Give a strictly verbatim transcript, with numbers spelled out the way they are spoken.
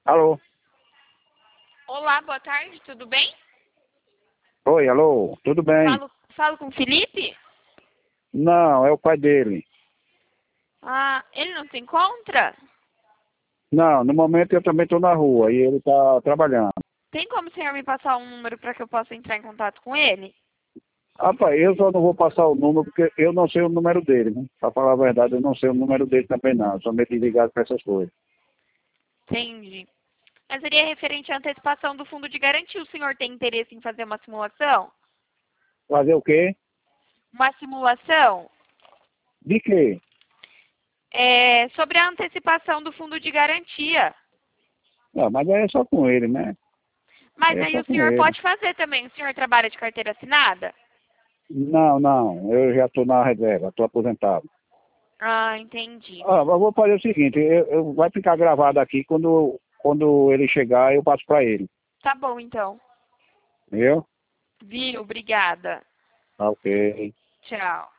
Alô? Olá, boa tarde, tudo bem? Oi, alô, tudo bem? Falo, falo com o Felipe? Não, é o pai dele. Ah, ele não se encontra? Não, no momento eu também estou na rua e ele está trabalhando. Tem como o senhor me passar um número para que eu possa entrar em contato com ele? Rapaz, eu só não vou passar o número porque eu não sei o número dele, né? Para falar a verdade, eu não sei o número dele também não. Eu sou meio desligado para essas coisas. Entendi. Mas seria referente à antecipação do fundo de garantia. O senhor tem interesse em fazer uma simulação? Fazer o quê? Uma simulação De quê? é, sobre a antecipação do fundo de garantia. Não, mas aí é só com ele, né? Mas Aí é aí só o com senhor ele. pode fazer também. O senhor trabalha de carteira assinada? Não, não, eu já estou na reserva, estou aposentado. Ah, entendi. Ah, eu vou fazer o seguinte, eu, eu- vai ficar gravado aqui, quando, quando ele chegar eu passo para ele, Tá bom, então. viu? Viu? Obrigada. Ok. Tchau.